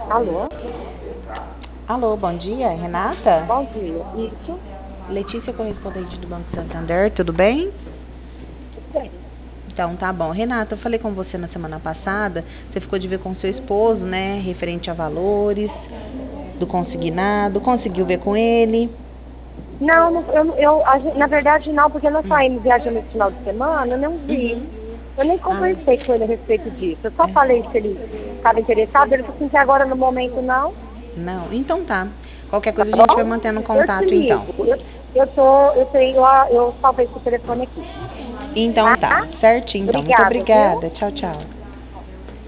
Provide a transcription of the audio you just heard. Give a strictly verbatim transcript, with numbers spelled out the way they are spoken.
Alô? Alô, bom dia, Renata? Bom dia. Isso? Letícia, correspondente do Banco Santander, tudo bem? Tudo bem. Então tá bom. Renata, eu falei com você na semana passada, você ficou de ver com seu esposo, né, referente a valores do consignado, conseguiu ver com ele? Não, não- eu, eu, a gen- na verdade não, porque nós saímos viajando esse final de semana, eu não vi. Eu nem Ah, conversei com ele a respeito disso. Eu só falei se ele estava interessado, ele falou assim que agora no momento não, não? Então tá. Qualquer tá coisa a gente vai bom? mantendo Eu te contato então. ligo. Eu, eu tô, eu tenho, a- eu salvei esse telefone aqui, Então tá? tá, certinho então. Muito Obrigada, viu? obrigada. Tchau, tchau.